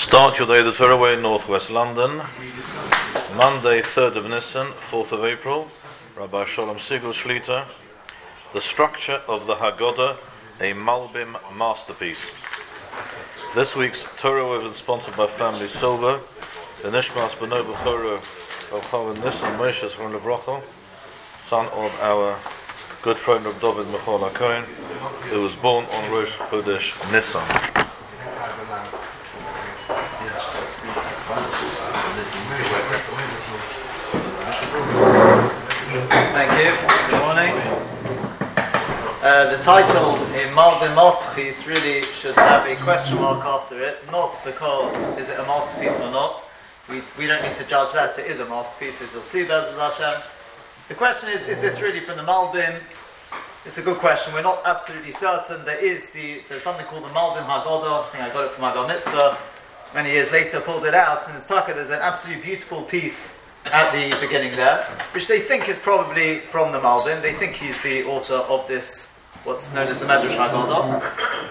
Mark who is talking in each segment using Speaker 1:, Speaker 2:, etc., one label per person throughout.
Speaker 1: Start your day the Torah way, Northwest London. Monday, 3rd of Nisan, 4th of April. Rabbi Shalom Sigel Shlita. The structure of the Haggadah, a Malbim masterpiece. This week's Torah was sponsored by Family Silver. The Nishmas B'no B'chora of Chavan Nisan Moshe Zechron Levracha, son of our good friend of David Michal HaKohen, who was born on Rosh Chodesh Nisan.
Speaker 2: Thank you. Good morning. The title, a Malbim masterpiece, really should have a question mark after it, not because is it a masterpiece or not. We don't need to judge that. It is a masterpiece, as you'll see, Be'ez Hashem. The question is this really from the Malbim? It's a good question. We're not absolutely certain. There's something called the Malbim Haggadah. I think I got it from my Bar Mitzvah. Many years later, pulled it out, and in Taka there's an absolutely beautiful piece at the beginning there, which they think is probably from the Malbim. They think he's the author of this, what's known as the Medrash Haggadah.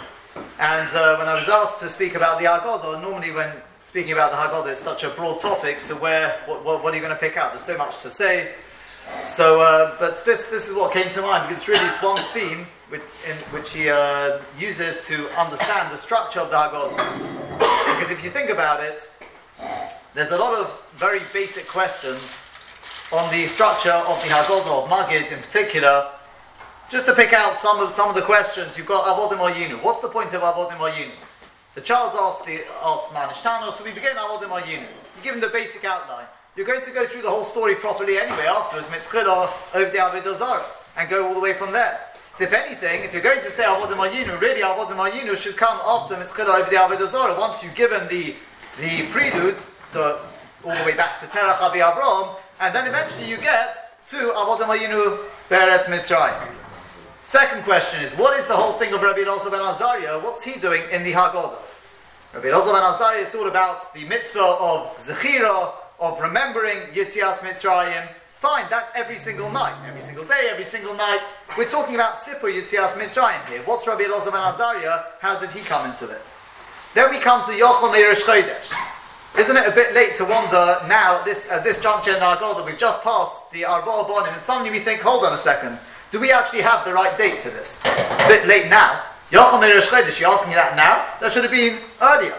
Speaker 2: And when I was asked to speak about the Haggadah, normally when speaking about the Haggadah it's such a broad topic, so what are you going to pick out? There's so much to say. So, but this is what came to mind, because it's really this one theme which he uses to understand the structure of the Haggadah. Because if you think about it, there's a lot of very basic questions on the structure of the Haggadah, of Magid in particular. Just to pick out some of the questions, you've got Avodim Ayinu. What's the point of Avodim Ayinu? The child asks Manishtano, so we begin Avodim Ayinu. You give him the basic outline. You're going to go through the whole story properly anyway afterwards, Mitzchila, over the Avodah Zarah, and go all the way from there. So if anything, if you're going to say Avodim Ayinu, really Avodim Ayinu should come after Mitzchila over the Avodah Zarah. Once you've given the prelude, all the way back to Terach Avi Avraham, and then eventually you get to Avodim Ayinu Be'eretz Mitzrayim. Second question is, what is the whole thing of Rabbi Elazar ben Azariah? What's he doing in the Haggadah? Rabbi Elazar ben Azariah is all about the mitzvah of Zechira, of remembering Yetzias Mitzrayim. Fine, that's every single night, every single day, every single night. We're talking about Sipur Yetzias Mitzrayim here. What's Rabbi Elazar ben Azariah? How did he come into it? Then we come to Yochel Meirish Chodesh. Isn't it a bit late to wonder now, at this juncture in the Haggadah, we've just passed the Arba Bonim, and suddenly we think, hold on a second, do we actually have the right date for this? It's a bit late now. Yochel Meirish Chodesh, you're asking me that now? That should have been earlier.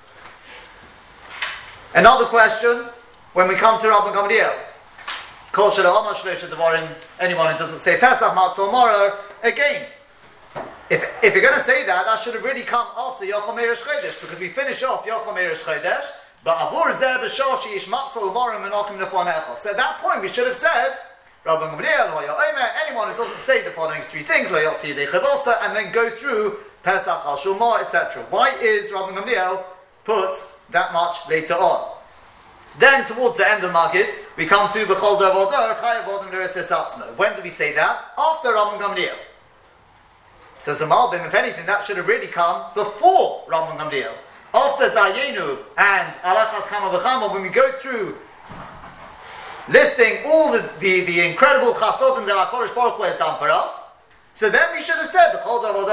Speaker 2: Another question, when we come to Rabban Gamliel, Kol Shelo Omar Shlosh Devarim, anyone who doesn't say Pesach, Matzah, Mara, again, if you're going to say that, that should have really come after Yochel Meirish Chodesh, because we finish off Yochel Meirish Chodesh, but Avur Zeh B'Shal She'ish Matzah U'Mara Menachim Lefonecha. So at that point we should have said, Rabban Gamliel, anyone who doesn't say the following three things, Lo Yotzi Yedei Chavasa, and then go through Pesach, Al Shulma, etc. Why is Rabban Gamliel put that much later on? Then towards the end of Magid, we come to B'chol Dor V'Dor Chayav Odom L'Ritzes Atzmo. When do we say that? After Rabban Gamliel. Says the Malbim, if anything, that should have really come before Rabban Gamliel. After Dayenu and Alachas Chama V'Chama, when we go through listing all the incredible chasodim that HaKadosh Baruch Hu has done for us, so then we should have said that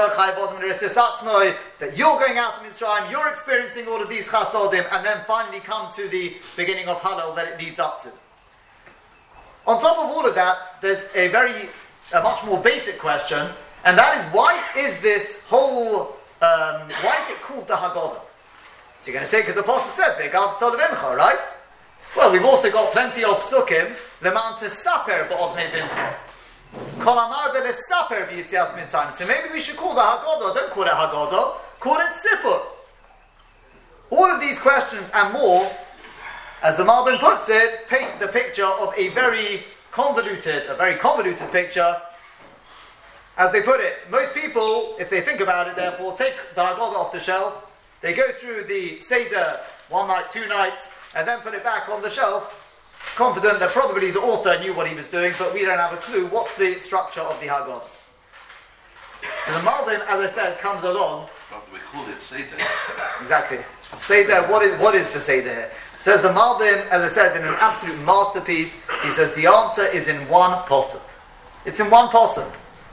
Speaker 2: you're going out to Mitzrayim, you're experiencing all of these chasodim, and then finally come to the beginning of Hallel that it leads up to. On top of all of that, there's a much more basic question, and that is, why is this whole, why is it called the Haggadah? So you're going to say, because the Pasuk says, Ve'gad Tzol right? Well, we've also got plenty of psukim, Leman Tesaper Ba'oznei Vincha. Kol Amar Be'lesaper B'Yitzias Mitzrayim. So maybe we should call the Haggadah, don't call it Haggadah, call it Sipur. All of these questions and more, as the Malbim puts it, paint the picture of a very convoluted picture. As they put it, most people, if they think about it, therefore, take the Haggadah off the shelf, they go through the Seder 1 night, 2 nights, and then put it back on the shelf, confident that probably the author knew what he was doing, but we don't have a clue what's the structure of the Haggadah. So the Malbim, as I said, comes along.
Speaker 3: But we call it Seder.
Speaker 2: Exactly. Seder, what is the Seder here? Says the Malbim, as I said, in an absolute masterpiece, he says the answer is in one pasuk. It's in one pasuk.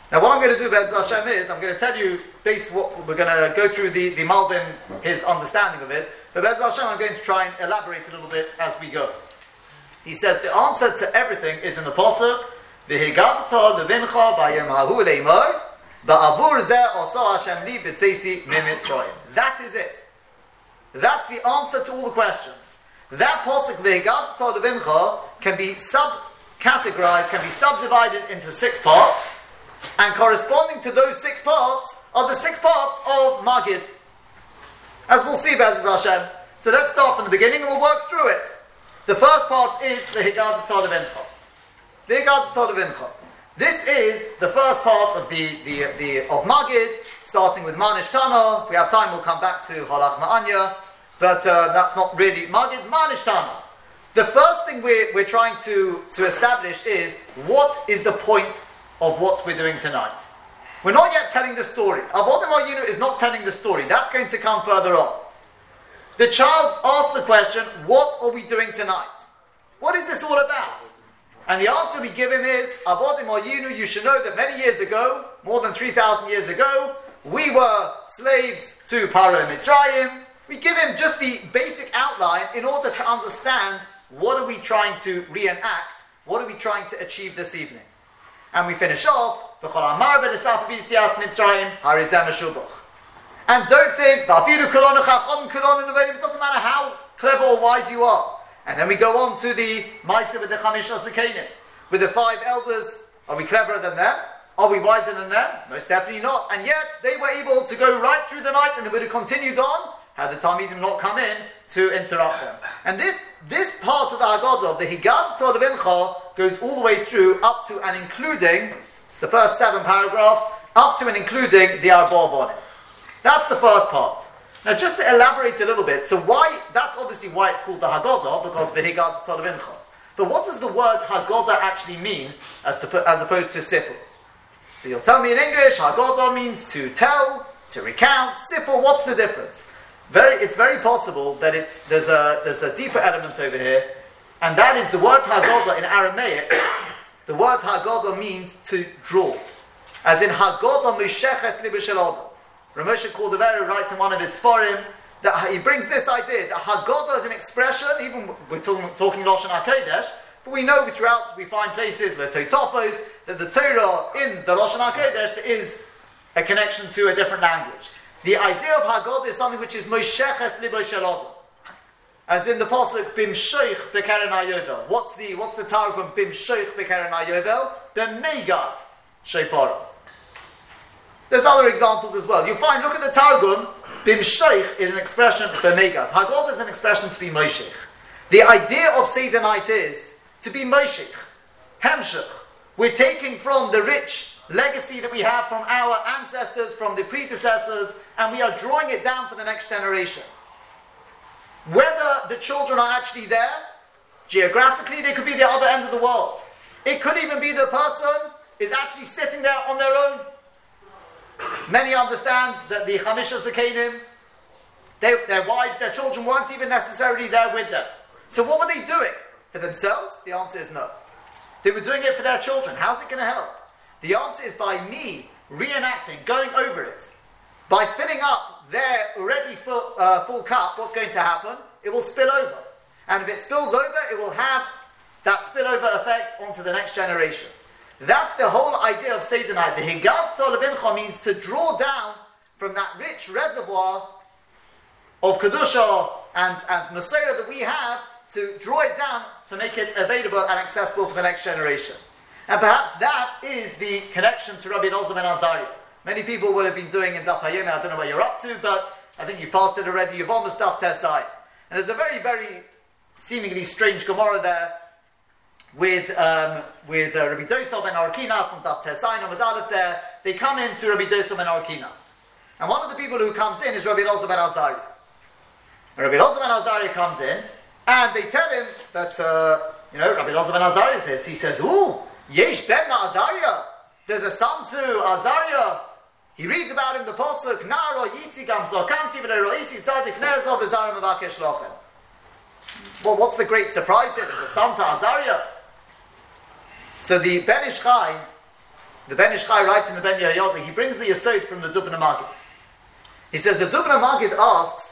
Speaker 2: Now what I'm going to do, Be'ez Hashem, is I'm going to tell you based what we're going to go through the Malbim, his understanding of it. But Be'ez Hashem, I'm going to try and elaborate a little bit as we go. He says the answer to everything is in the pasuk. V'higatata levincha b'yom hahu leimor ba'avur zeh asa Hashem li b'tzeisi mimitzrayim. That is it. That's the answer to all the questions. That pasuk v'higatata levincha can be subcategorized, can be subdivided into 6 parts, and corresponding to those 6 parts are the 6 parts of Magid, as we'll see, Be'ez Hashem. So let's start from the beginning and we'll work through it. The first part is v'higatata levincha. V'higatata levincha. This is the first part of the of Magid, starting with Manish Tana. If we have time, we'll come back to Halach Ma'anya, but that's not really Magid. Manish Tana. The first thing we're trying to establish is what is the point of what we're doing tonight. We're not yet telling the story. Avodim Ayinu is not telling the story. That's going to come further on. The child asks the question, what are we doing tonight? What is this all about? And the answer we give him is, Avodim Ayinu, you should know that many years ago, more than 3,000 years ago, we were slaves to Paro Mitzrayim. We give him just the basic outline in order to understand what are we trying to reenact, what are we trying to achieve this evening. And we finish off, and don't think, it doesn't matter how clever or wise you are. And then we go on to the Maaseh with the Chamish Zakenim, with the 5 elders. Are we cleverer than them? Are we wiser than them? Most definitely not. And yet, they were able to go right through the night and they would have continued on had the Talmidim not come in to interrupt them. And this part of the Haggadah, the Higatata Levincha, goes all the way through, up to and including, it's the first 7 paragraphs, up to and including the Arba Vonim. That's the first part. Now just to elaborate a little bit, so that's obviously why it's called the Haggadah, because V'higatata Levincha. But what does the word Haggadah actually mean as opposed to Sipur? So you'll tell me in English, Haggadah means to tell, to recount. Sipur, what's the difference? It's very possible that there's a deeper element over here, and that is the word Haggadah in Aramaic. The word Haggadah means to draw, as in Haggadah Misheches Libo Shel Adam. Ramosha Cordovero writes in one of his Sfarim that he brings this idea that Haggadah is an expression, even we're talking Lashon HaKodesh, but we know we find places where Totafos, that the Torah in the Lashon HaKodesh is a connection to a different language. The idea of Haggadah is something which is Mosheches Libo Shel Adam. As in the pasuk Bimshoich Bekeren HaYovel. What's the Targum Bimshoich Bekeren HaYovel? B'meigad Shofaro. There's other examples as well. You'll find, look at the Targum, Bimshoich is an expression B'meigad. Haggadah is an expression to be Moshech. The idea of Seder night is to be Moshech, Hemshech. We're taking from the rich legacy that we have from our ancestors, from the predecessors, and we are drawing it down for the next generation. Whether the children are actually there, geographically, they could be the other end of the world. It could even be the person is actually sitting there on their own. Many understand that the Chamisha Zakenim, their wives, their children weren't even necessarily there with them. So what were they doing? For themselves? The answer is no. They were doing it for their children. How's it going to help? The answer is by me reenacting, going over it. By filling up their already full cup, what's going to happen? It will spill over. And if it spills over, it will have that spillover effect onto the next generation. That's the whole idea of Seder night. The Higatata Levincha means to draw down from that rich reservoir of Kedusha and Masorah that we have, to draw it down to make it available and accessible for the next generation. And perhaps that is the connection to Rabbi Elazar ben Azariah. Many people will have been doing in Daf Hayom, I don't know where you're up to, but I think you passed it already. You've almost Daf Tesai. And there's a very, very seemingly strange Gemara there with Rabbi Dosel ben Arkinas on Daf Tesai, Amud Aleph there. They come into Rabbi Dosel ben Arkinas. And one of the people who comes in is Rabbi Elazar ben Azariah. And Rabbi Elazar ben Azariah comes in, and they tell him that, Rabbi Elazar ben Azariah says, he says, ooh, Yesh ben Azariah. There's a son to Azariah. He reads about him the pasuk, Naro Yisi Gam Zokanti V'Lo Yisi Tzadik Nezo B'Zarim Avakesh Lochem. Well, what's the great surprise here? There's a son to Azariah. So the Ben Ish Chai the Ben Ish Chai writes in the Ben Yehoyada, he brings the Yesod from the Dubna Maggid. He says, the Dubna Maggid asks,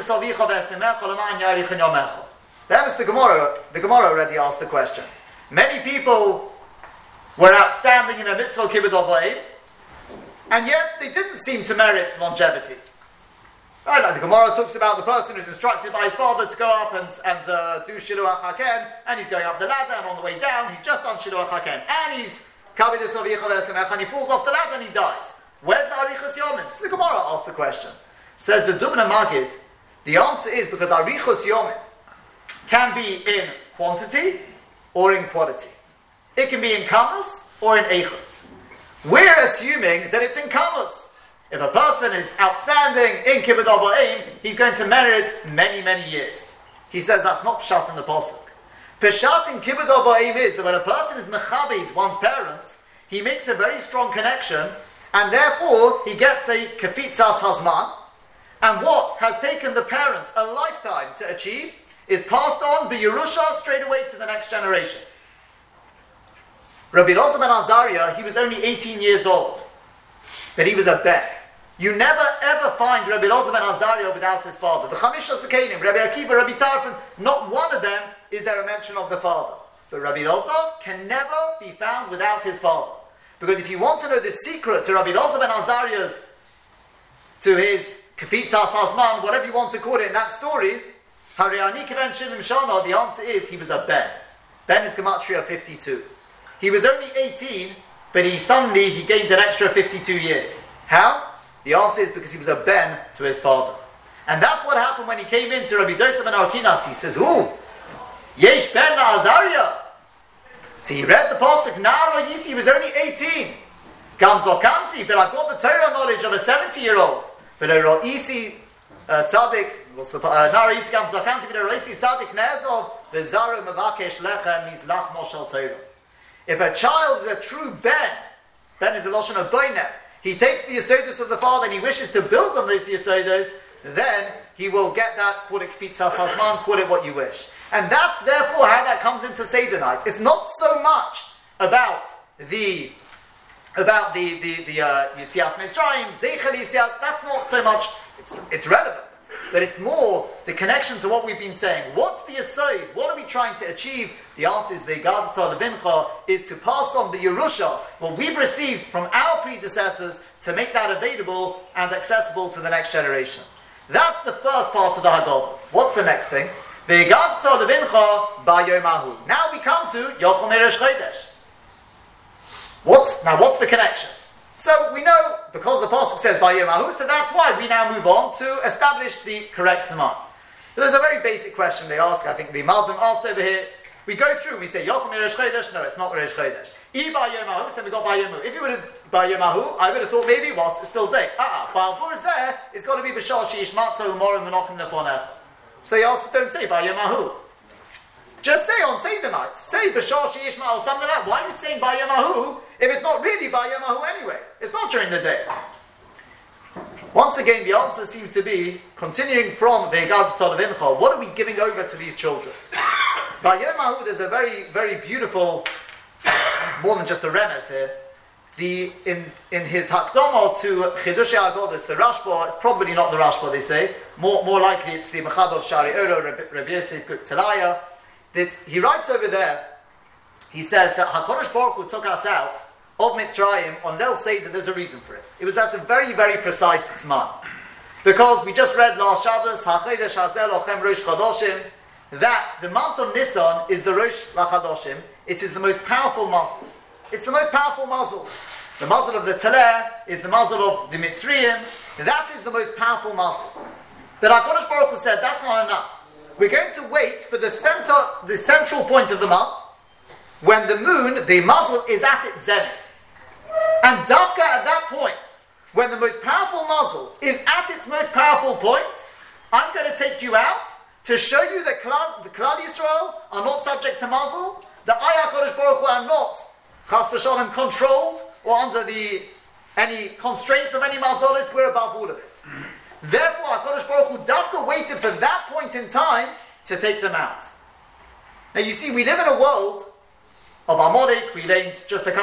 Speaker 2: the Gemara already asked the question. Many people were outstanding in their mitzvah kibbud avayim, and yet they didn't seem to merit longevity. Right, like the Gemara talks about the person who's instructed by his father to go up and do Shiluach HaKen, and he's going up the ladder, and on the way down, he's just done Shiluach HaKen, and he's and he falls off the ladder and he dies. Where's the Arichos Yomim? So the Gemara asks the question. Says the Dubna Maggid, the answer is because Arichos Yomim can be in quantity or in quality. It can be in kamus or in eichos. We're assuming that it's in kamus. If a person is outstanding in kibbud avayim, he's going to merit many, many years. He says that's not pshat in the pasuk. Pshat in kibbud avayim is that when a person is mechabed one's parents, he makes a very strong connection, and therefore he gets a kefitzas hazman. And what has taken the parent a lifetime to achieve is passed on b'Yerusha straight away to the next generation. Rabbi Elazar ben Azariah, he was only 18 years old, but he was a ben. You never ever find Rabbi Elazar ben Azariah without his father. The Chamisha Zakenim, Rabbi Akiva, Rabbi Tarfon, not one of them is there a mention of the father. But Rabbi Elazar can never be found without his father. Because if you want to know the secret to Rabbi Elazar ben Azariah's, to his Kefitzas Hazman, whatever you want to call it in that story, Hariani Kiven Shivim Shana, the answer is he was a Ben. Ben is Gematria 52. He was only 18, but he gained an extra 52 years. How? The answer is because he was a Ben to his father. And that's what happened when he came into Rabbi Dosef ben Arkinas. He says, Yesh Ben Azariah. So he read the pasuk, Nara Yisi, he was only 18. Gam Zokanti, but I've got the Torah knowledge of a 70-year-old. But Isi Tzadik, Nara Yisi Gam Zokanti, but Isi Tzadik Nezov, V'zaru Mavakesh Lechem, Mizlach Moshel Torah. If a child is a true Ben is a loshon of Boineh, he takes the Yesodus of the father and he wishes to build on those Yesodus, then he will get that, call it Kfitzas Hazman, call it what you wish. And that's therefore how that comes into Seder night. It's not so much about the Yitzias Mitzrayim, Zeichel Yitzias, that's not so much, it's relevant. But it's more the connection to what we've been saying. What's the Yesod? What are we trying to achieve? The answer is Ve'gadata Levincha, is to pass on the Yerusha, what we've received from our predecessors, to make that available and accessible to the next generation. That's the first part of the Haggadah. What's the next thing? Ve'gadata Levincha Ba'yomahu. Now we come to Yochel Meresh Chodesh. What's the connection? So we know, because the pasuk says Ba'yomahu, so that's why we now move on to establish the correct Zaman. But there's a very basic question they ask, I think the Malbim asks over here. We go through, we say, Yochel Meresh Chodesh, no, it's not Meresh Chodesh. Ba'yomahu, so we got Ba'yomahu. If you would have Ba'yomahu, I would have thought maybe whilst it's still day. Ba'albur Zeh, it's got to be B'shal She'ish Matzo Umorim Menochem Nefonech. So they also don't say Ba'yomahu. Just say on Seder night. Say B'shal She'ish Matzo or something like that. Why are you saying Ba'yomahu if it's not really Ba'yomahu anyway? It's not during the day. Once again, the answer seems to be, continuing from Ve'gadata Levincha, what are we giving over to these children? Ba'yomahu, there's a very, very beautiful, more than just a remez here. In his Hakdama to Chidushei Agodos, the Rashba, it's probably not the Rashba they say, more likely it's the Mechab of Shari Oro, Rabbi Yosef Talaya, that he writes over there, he says that HaKadosh Baruch Hu took us out of Mitzrayim on Leil Seder, there's a reason for it. It was at a very, very precise Zman. Because we just read last Shabbos, HaChodesh Hazel Ochem Rosh Chodoshim, that the month of Nisan is the Rosh LaChadoshim. It is the most powerful muzzle. It's the most powerful muzzle. The muzzle of the Taleh is the muzzle of the Mitzrayim. That is the most powerful muzzle. But HaKadosh Baruch Hu said, that's not enough. We're going to wait for the central point of the month, when the moon, the muzzle, is at its zenith. And Dafka at that point, when the most powerful muzzle is at its most powerful point, I'm going to take you out to show you that the Klal Yisrael are not subject to muzzle, that I, HaKadosh Baruch Hu, am not Chas v'shalom controlled or under any constraints of any mazolis. We're above all of it. Therefore, HaKadosh Baruch Hu Dafka waited for that point in time to take them out. Now you see, we live in a world of Amalek. We learned just a couple of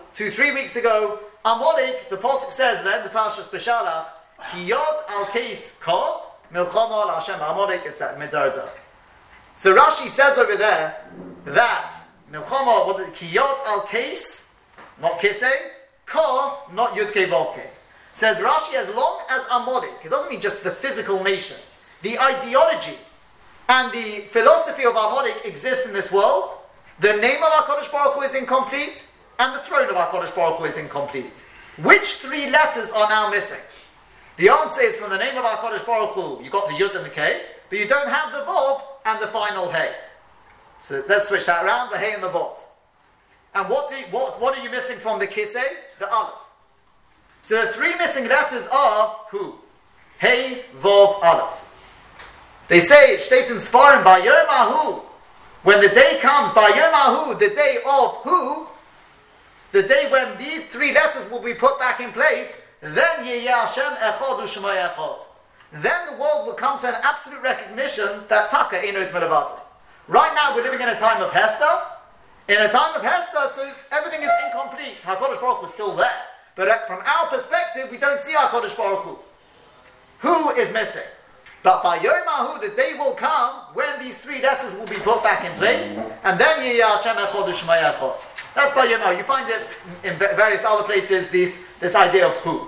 Speaker 3: 2-3 weeks ago, Amalek, the Pasuk says then, the Parashas Beshalach, Kiyot al-Keis Kod, Milchama al-Hashem Amalek, it's that Medarda. So Rashi says over there that Milchama, what is it? Kiyot al-Keis, not Kisei, Ka, not Yudke Vovke. Says Rashi, as long as Amalek, it doesn't mean just the physical nation, the ideology and the philosophy of Amalek exists in this world, the name of HaKadosh Baruch Hu is incomplete, and the throne of HaKadosh Baruch Hu is incomplete. Which 3 letters are now missing? The answer is, from the name of HaKadosh Baruch Hu, you got the Yud and the K, but you don't have the Vav and the final Hey. So let's switch that around, the Hey and the Vav. And what are you missing from the Kisei? The Aleph. So the 3 missing letters are Hu. Hey, Vav, Aleph. They say, Shteit in Sfarim, Bayom Ahu, when the day comes, Bayom Ahu, the day of Hu, the day when these 3 letters will be put back in place, then Yeh Hashem Echad U'Shemay Echad. Then the world will come to an absolute recognition that Taka Einot Melavate. Right now we're living in a time of Hester. In a time of Hester, so everything is incomplete. HaKadosh Baruch Hu is still there. But from our perspective, we don't see HaKadosh Baruch Hu. Who is missing? But by Yom Ahu, the day will come when these 3 letters will be put back in place, and then Yeh Hashem Echad U'Shemay Echad. That's by Yom Ahu. You find it in various other places, this idea of who.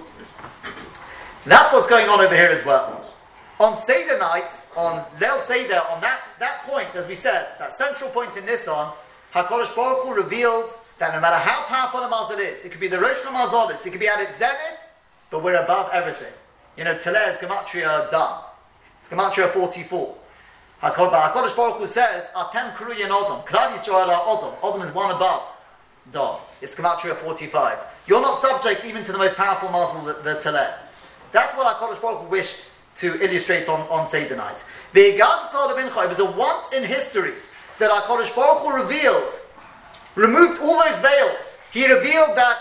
Speaker 3: That's what's going on over here as well. On Seder night, on Leil Seder, on that point, as we said, that central point in Nisan, HaKadosh Baruch Hu revealed that no matter how powerful a mazal is, it could be the Rosh Hamazalis, it could be at its zenith, but we're above everything. You know, Teleh is Gematria Dam. It's Gematria 44. HaKadosh Baruch Hu says, Atem Kruyan Odom. Klal Yisrael are Odom. Odom is one above Dam. It's Gematria 45. You're not subject even to the most powerful mazal, the Teleh. That's what HaKadosh Baruch Hu wished to illustrate on Seder night. It was a once in history that HaKadosh Baruch Hu removed all those veils. He revealed that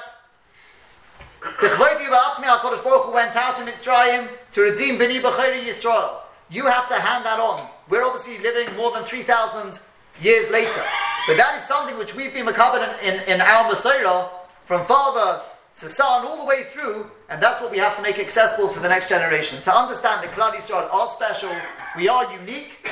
Speaker 3: HaKadosh Baruch Hu went out to Mitzrayim to redeem B'nai B'chayri Yisrael. You have to hand that on. We're obviously living more than 3,000 years later. But that is something which we've been makabed in our Masorah from father to son all the way through, and that's what we have to make accessible to the next generation. To understand that Klal Yisrael are special, we are unique.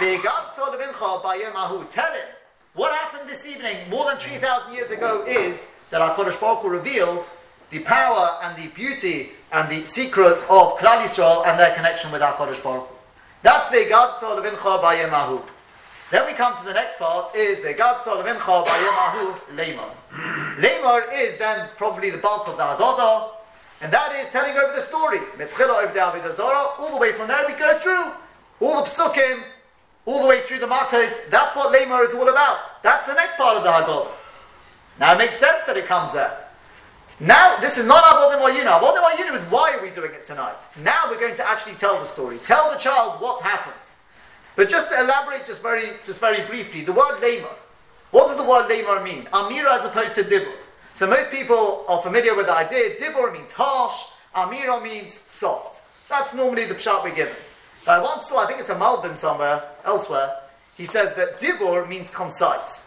Speaker 3: Tell him, what happened this evening, more than 3,000 years ago, is that HaKadosh Baruch Hu revealed the power and the beauty and the secret of Klal Yisrael and their connection with HaKadosh Baruch Hu. That's Ve'gad Tzol Levincha B'Yom Hahu. Then we come to the next part, is Ve'gad Tzol Levincha B'Yom Hahu Leimor. Leimor is then probably the bulk of the Haggadah, and that is telling over the story. Mitzchila over the Avodah Zarah, all the way from there we go through all the Psukim, all the way through the Makkos. That's what Leimor is all about. That's the next part of the Haggadah. Now it makes sense that it comes there. Now, this is not Avodim Ayinu. Avodim Ayinu is why are we doing it tonight. Now we're going to actually tell the story. Tell the child what happened. But just to elaborate just very briefly, the word Leimor. What does the word Leimor mean? Amira as opposed to Dibur. So most people are familiar with the idea. Dibur means harsh. Amira means soft. That's normally the pshat we're given. But I once saw, I think it's a Malbim somewhere, elsewhere, he says that Dibur means concise.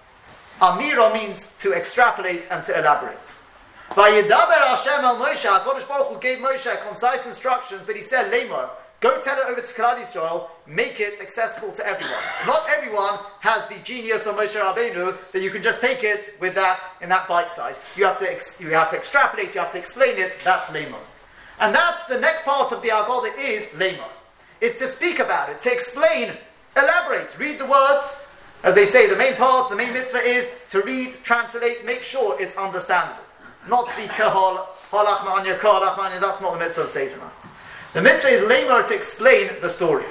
Speaker 3: Amira means to extrapolate and to elaborate. Vayedaber Hashem el Moshe, HaKadosh Baruch Hu gave Moshe concise instructions, but he said, Leimor, go tell it over to Klal Yisrael, make it accessible to everyone. Not everyone has the genius of Moshe Rabbeinu that you can just take it with that in that bite size. You have to extrapolate, you have to explain it. That's Leimor. And that's the next part of the Haggadah is Leimor. Is to speak about it, to explain, elaborate, read the words. As they say, the main part, the main mitzvah is to read, translate, make sure it's understandable. Not to be kahal, halach ma'anya, kalach ma'anya, that's not the mitzvah of Seder night. The mitzvah is Leimor to explain the story.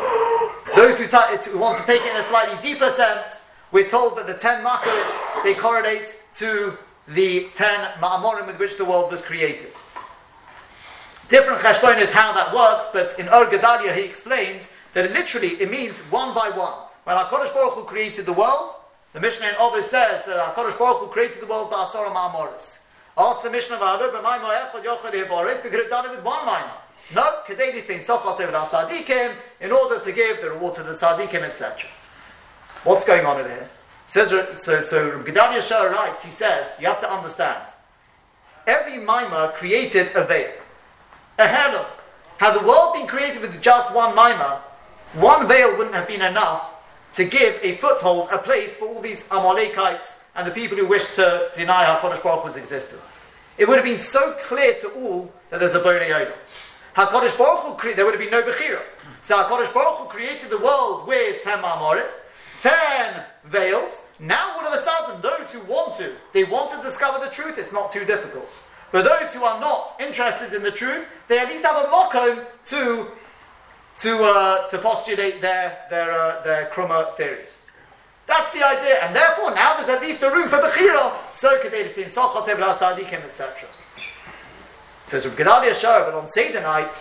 Speaker 3: Those who want to take it in a slightly deeper sense, we're told that the 10 makkos, they correlate to the 10 ma'amorim with which the world was created. Different cheshbon is how that works, but in Ur Gedalia he explains that it means one by one. When HaKadosh Baruch Hu created the world, the Mishnah in Ovis says that HaKadosh Baruch Hu created the world by Asara Ma'amoris. Ask the Mishnah of Adar, we could have done it with one minor. No, in order to give the reward to the tzaddikim, etc. What's going on in here? So Gedalia Shah writes, he says, you have to understand, every mimer created a veil, a heirloom. Had the world been created with just one mimer, one veil wouldn't have been enough to give a foothold, a place for all these Amalekites and the people who wished to deny HaKadosh Baruch Hu's existence. It would have been so clear to all that there's a Borei Olam. HaKadosh Baruch Hu, there would have been no Bechira. So HaKadosh Baruch Hu created the world with 10 Ma'amorim, 10 veils. Now all of a sudden, those who want to discover the truth, it's not too difficult. But those who are not interested in the truth, they at least have a mokom to postulate their krumah theories. That's the idea, and therefore now there's at least a room for Bechira, so Kedetin, Sochotev, Tzadikim, etc. Says Reb Gedalia Shor, but on Seder night,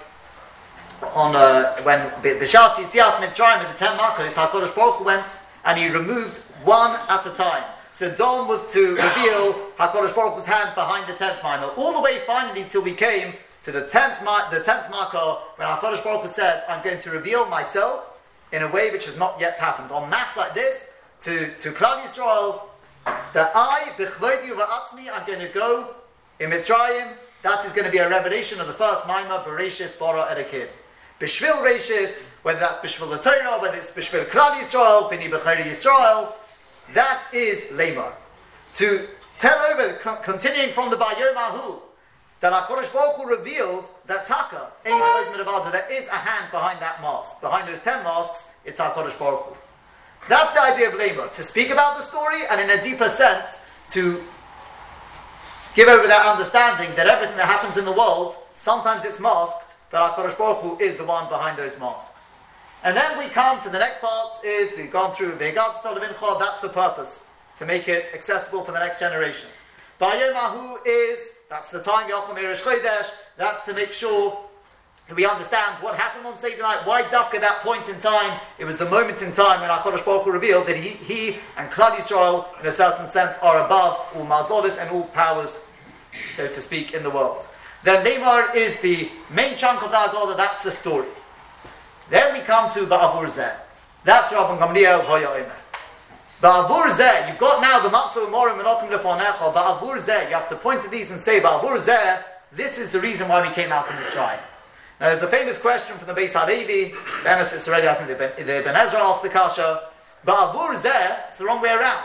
Speaker 3: when B'Shas Yitzias Mitzrayim with the 10 Makos, HaKadosh Baruch Hu went and he removed one at a time. So Dom was to reveal HaKadosh Baruch Hu's hand behind the 10th mimer, all the way finally till we came to the 10th Makah, when HaKadosh Baruch Hu said, I'm going to reveal myself in a way which has not yet happened. On mass like this, to Klal Yisrael, that I, B'chvodi V'atzmi, I'm going to go in Mitzrayim. That is going to be a revelation of the first mimer, Bereshis Bara Elokim. B'shvil Reshis, whether that's B'shvil the Torah, whether it's B'shvil Klal Yisrael, B'ni B'chari Yisrael, that is Lemar. To tell over, continuing from the Bayom Ahu, that HaKadosh Baruch Hu revealed that Taka, there is a hand behind that mask. Behind those 10 masks, it's HaKadosh Baruch Hu. That's the idea of Lemar, to speak about the story and in a deeper sense to give over that understanding that everything that happens in the world, sometimes it's masked, but HaKadosh Baruch Hu is the one behind those masks. And then we come to the next part, is we've gone through Ve'egad Tzalavincha, that's the purpose, to make it accessible for the next generation. Bayom Ahu is, that's the time, Yochel Meirish Chodesh, that's to make sure that we understand what happened on Seder night, why Dafka that point in time, it was the moment in time when HaKadosh Baruch Hu revealed that he and Klal Yisrael, in a certain sense, are above all Mazolis and all powers, so to speak, in the world. Then Lemar is the main chunk of the Haggadah, that's the story. Then we come to Ba'avur Zeh. That's Rabban Gamliel Hoya Omer. Ba'avur Zeh, you've got now the Matzah Umorim Menokim Lefonecha. Ba'avur Zeh, you have to point to these and say, Ba'avur Zeh, this is the reason why we came out of Mitzrayim. Now there's a famous question from the Beis HaLevi, Benes Israeli, I think the Ibn Ezra asked the Kasha, Ba'avur Zeh, it's the wrong way around.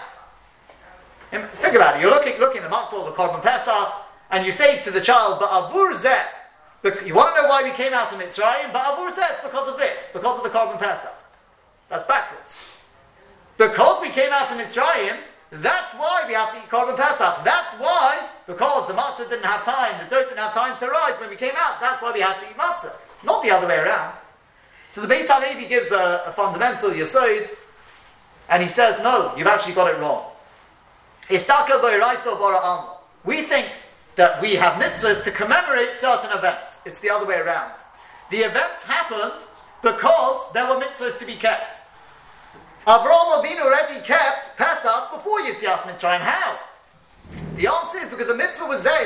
Speaker 3: Think about it, you're looking at the Matzah, the Korban Pesach, and you say to the child, Ba'avur Zeh, you want to know why we came out of Mitzrayim? Ba'avur Zeh, it's because of this, because of the Korban Pesach. That's backwards. Because we came out of Mitzrayim, that's why we have to eat Korban Pesach. That's why, because the matzah didn't have time, the dough didn't have time to rise when we came out, that's why we had to eat matzah. Not the other way around. So the Beis HaLevi gives a fundamental yesod, and he says, no, you've actually got it wrong. We think that we have mitzvahs to commemorate certain events. It's the other way around. The events happened because there were mitzvahs to be kept. Avraham Avinu already kept Pesach before Yitzias Mitzrayim. How? The answer is because the mitzvah was there.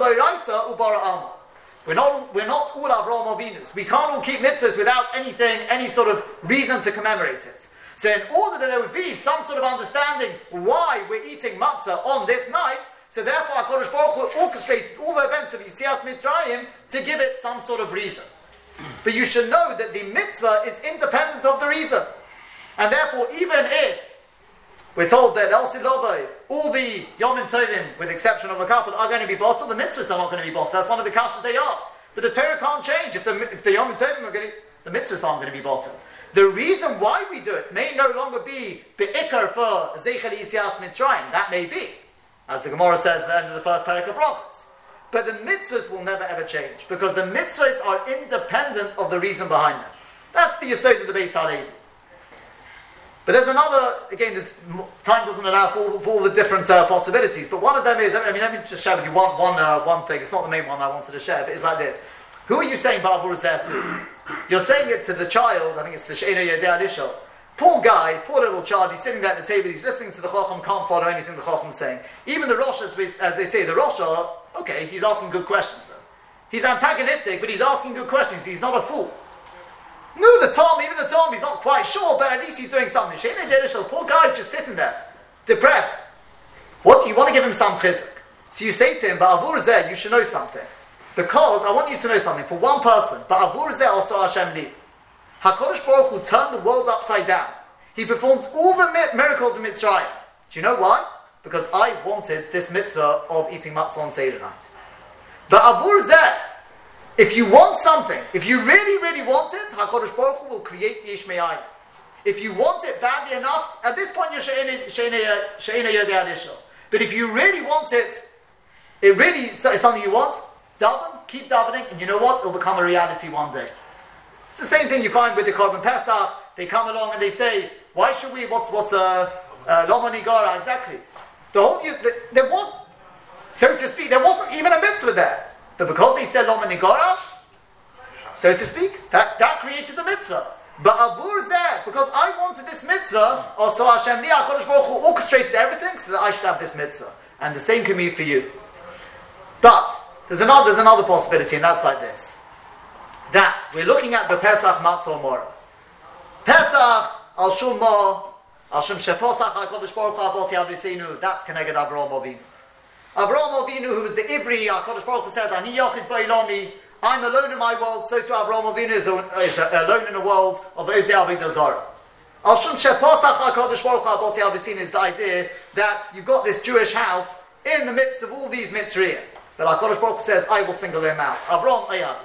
Speaker 3: We're not all Avraham Avinus. We can't all keep mitzvahs without any sort of reason to commemorate it. So in order that there would be some sort of understanding why we're eating matzah on this night, so therefore HaKadosh Baruch Hu orchestrated all the events of Yitzias Mitzrayim to give it some sort of reason. But you should know that the mitzvah is independent of the reason. And therefore, even if we're told that all the Yomim Tovim, with the exception of the couple, are going to be bottled, the mitzvahs are not going to be bottled. That's one of the kashas they asked. But the Torah can't change. If the Yomim Tovim are going to, the mitzvahs aren't going to be bottled. The reason why we do it may no longer be be'ikar for Zeichel Yitzias Mitzrayim. That may be, as the Gemara says at the end of the first parak of Prophets. But the mitzvahs will never ever change, because the mitzvahs are independent of the reason behind them. That's the yesod of the Beis HaLevi. But there's another, again, time doesn't allow for all the different possibilities, but one of them is, let me just share with you one thing. It's not the main one I wanted to share, but it's like this. Who are you saying Ba'avur Zeh to? You're saying it to the child, I think it's the She'eno Yodea Lishol. Poor guy, poor little child, he's sitting there at the table, he's listening to the Chacham, can't follow anything the Chacham's saying. Even the Rosh, as they say, the Rosh, okay, he's asking good questions though. He's antagonistic, but he's asking good questions, he's not a fool. No, even the Tom, he's not quite sure, but at least he's doing something. She'eno Yodea Lishol, poor guy's just sitting there, depressed. What do you want to give him some chizuk? So you say to him, but Avur Zeh, you should know something. Because I want you to know something. For one person, but Avur Zeh also Hashem Li. HaKadosh Baruch Hu turned the world upside down. He performed all the miracles in Mitzrayim. Do you know why? Because I wanted this mitzvah of eating matzah on Seder night. But Avur Zeh, if you want something, if you really, really want it, HaKadosh Baruch Hu will create the Ishme'ayim. If you want it badly enough, at this point you're She'ena Yodei Alishah. But if you really want it, it really is something you want, daven, keep davening, and you know what? It'll become a reality one day. It's the same thing you find with the Korban Pesach. They come along and they say, why should we, what's Loma Nigara, exactly. There was, so to speak, there wasn't even a mitzvah there. But because they said Loma Nigara, so to speak, that created the mitzvah. But Avur Zeh, because I wanted this mitzvah, also Hashem, HaKadosh Baruch Hu orchestrated everything so that I should have this mitzvah. And the same can be for you. But there's another possibility, and that's like this. That we're looking at the Pesach Matzah Mora. Pesach Al Shum Mo, Al Shum Sheposach HaKadosh Baruch Hu Aboti Avisenu. That's Keneged Avraham Avinu. Avraham Avinu, who was the Ivri, HaKadosh Baruch Hu said, Ani Yochid Ba'ilami, I'm alone in my world, so too Avraham Avinu is alone in the world of Ovdei Avodah Zarah. Al Shum Sheposach HaKadosh Baruch Hu Aboti Avisenu is the idea that you've got this Jewish house in the midst of all these Mitzrayim. But HaKadosh Baruch Hu says, I will single him out. Avraham Ayavi.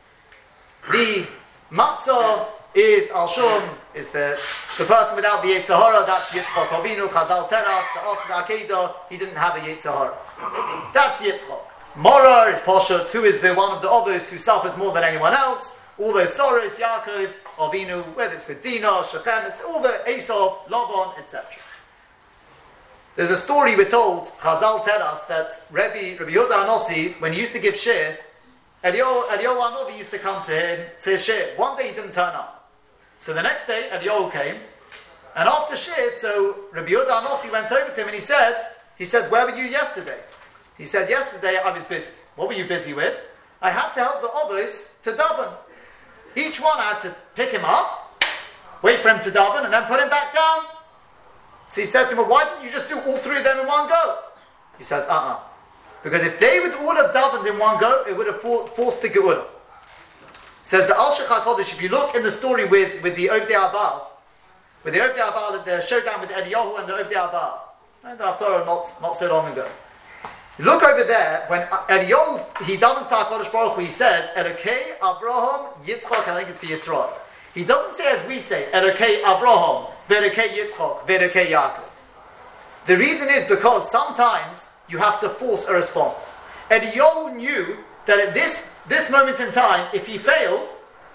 Speaker 3: The Matzah is Al Shum, is the person without the Yetzer Hara. That's Yitzchak Avinu. Chazal tell us that after the Akedah, he didn't have a Yetzer Hara. That's Yitzchak. Mora is Poshut, who is the one of the others who suffered more than anyone else. All those sorrows, Yaakov, Avinu, whether it's with Dinah, Shechem, it's all the Esau, Lavan, etc. There's a story we're told, Chazal tell us, that Rabbi Yehuda Anossi, when he used to give shir, Eliyahu Hanavi used to come to him to shir. One day he didn't turn up. So the next day, Eliyahu came, and after shir, so Rabbi Yehuda Anossi went over to him and he said, where were you yesterday? He said, yesterday I was busy. What were you busy with? I had to help the others to daven. Each one I had to pick him up, wait for him to daven, and then put him back down. So he said to him, why didn't you just do all three of them in one go? He said, Because if they would all have davened in one go, it would have forced the Geula. Says the Al-Shech HaKodesh, if you look in the story with the Ovdei Abal, at the showdown with Eliyahu and the Ovdei Abal, and after not so long ago. Look over there, when Eliyahu, he davens to HaKadosh Baruch Hu, he says, Elokei Avraham Yitzchak, I think it's for Yisrael. He doesn't say as we say, Elokei Avraham, Velokei Yitzchak, Velokei Yaakov. The reason is because sometimes you have to force a response. Eliyahu knew that at this moment in time, if he failed,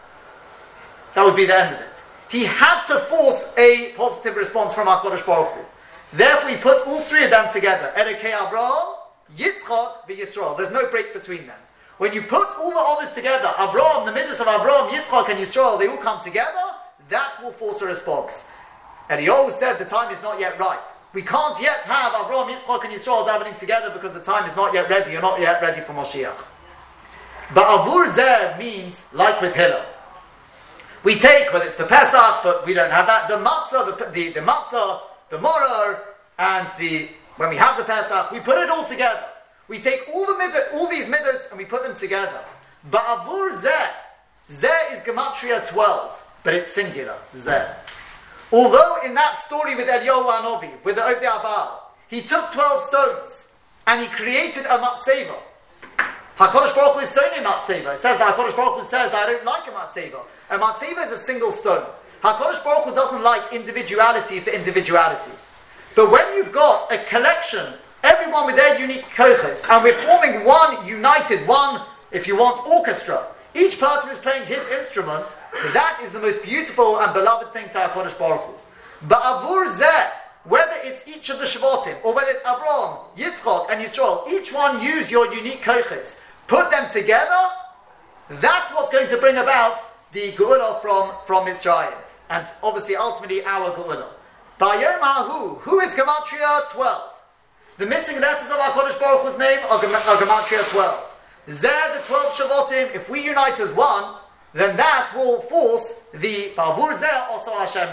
Speaker 3: that would be the end of it. He had to force a positive response from HaKadosh Baruch Hu. Therefore, he puts all three of them together. Elokei Avraham, Yitzchak, Yisrael. There's no break between them. When you put all the others together, Avraham, the midas of Avraham, Yitzchak, and Yisrael, they all come together, that will force a response. Eliyahu said the time is not yet right. We can't yet have Avraham, Yitzchak, and Yisrael davening together because the time is not yet ready. You're not yet ready for Moshiach. But Avur Zeh means like with Hillel. We take, whether it's the Pesach, but we don't have that, the matzah, the matzah, the moror, and when we have the Pesach, we put it all together. We take all these midas and we put them together. But Avur Zeh is Gematria 12, but it's singular, Zeh. Although in that story with Eliyahu Hanavi, with the Ovdei Abal, he took 12 stones and he created a matzeva. HaKadosh Baruch Hu is so near matzeva. It says, HaKadosh Baruch Hu says, I don't like a matzeva. A matzeva is a single stone. HaKadosh Baruch Hu doesn't like individuality for individuality. But when you've got a collection, everyone with their unique kochos, and we're forming one united, if you want, orchestra, each person is playing his instrument, that is the most beautiful and beloved thing to HaKadosh Baruch Hu. But Avur Zeh, whether it's each of the Shavatim, or whether it's Avraham, Yitzchak, and Yisrael, each one use your unique kochos. Put them together, that's what's going to bring about the Geula from Mitzrayim. And obviously, ultimately, our Geula. Bayom Hahu, who is Gematria 12? The missing letters of HaKadosh Baruch Hu's name are Gematria 12. Zeh, the 12 Shavatim, if we unite as one, then that will force the Bavur Zeh also Hashem Li.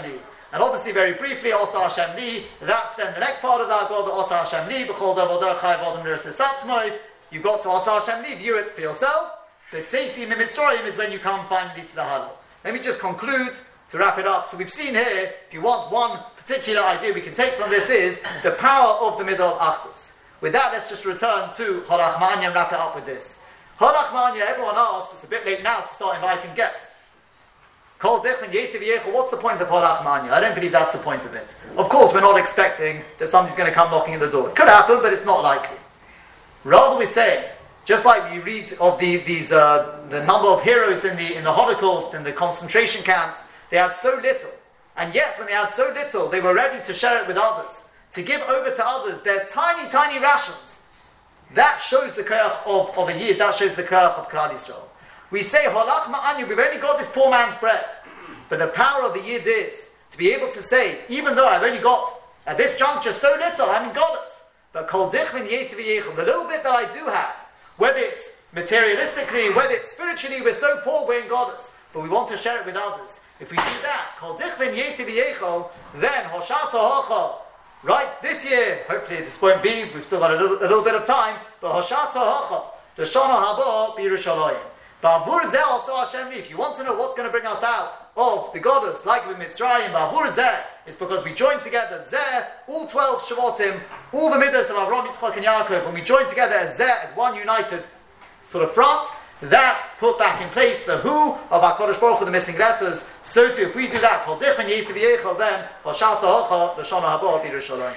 Speaker 3: And obviously, very briefly, Osa Hashem Li, that's then the next part of the Haggadah, Osa Hashem Li, B'chol Davar Chai V'Adam Nirse Satzmoi. You've got to Osa Hashem Li, view it for yourself. But Tzeisi Mimitzrayim is when you come finally to the Halal. Let me just conclude to wrap it up. So we've seen here, if you want one particular idea we can take from this is the power of the middle of Achdus. With that, let's just return to Holach Ma'anya and wrap it up with this. Holach Ma'anya, everyone asks, it's a bit late now to start inviting guests. Kol Dichman Yesiv Yecho, what's the point of Holach Ma'anya? I don't believe that's the point of it. Of course, we're not expecting that somebody's going to come knocking at the door. It could happen, but it's not likely. Rather, we say, just like we read of the number of heroes in the Holocaust, in the concentration camps, they had so little. And yet, when they had so little, they were ready to share it with others, to give over to others their tiny, tiny rations. That shows the koach of a Yid, that shows the koach of Klal Yisrael. We say, Holach Ma'anyu, we've only got this poor man's bread. But the power of the Yid is to be able to say, even though I've only got, at this juncture, so little, I'm in Goddess. But Kol Dichvin Yesiv Yechel, the little bit that I do have, whether it's materialistically, whether it's spiritually, we're so poor, we're in Goddess. But we want to share it with others. If we do that, Kol Dichvin Yesiv Yechel, then Hoshata Hocha, right, this year, hopefully this won't be, we've still got a little bit of time, but Hoshata Hocha, the Shana Haba, B'Yerushalayim. But Ba'avur Zeh also Hashem, if you want to know what's going to bring us out of the Goddess, like with Mitzrayim, Ba'avur Zeh, it's because we join together, Zeh, all 12 Shavatim, all the Midas of Avraham, Yitzchak and Yaakov, when we join together as Zeh, as one united sort of front, that put back in place the who of our Kodesh Baruch Hu, the missing letters. So too, if we do that, Kol Dichvin Yesiv Yechel, then Hoshata Hocha, the Shana Haba, B'Yerushalayim.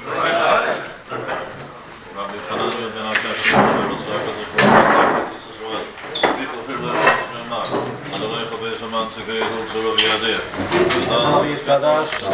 Speaker 1: Rabbi Chananel ben Akash, Adam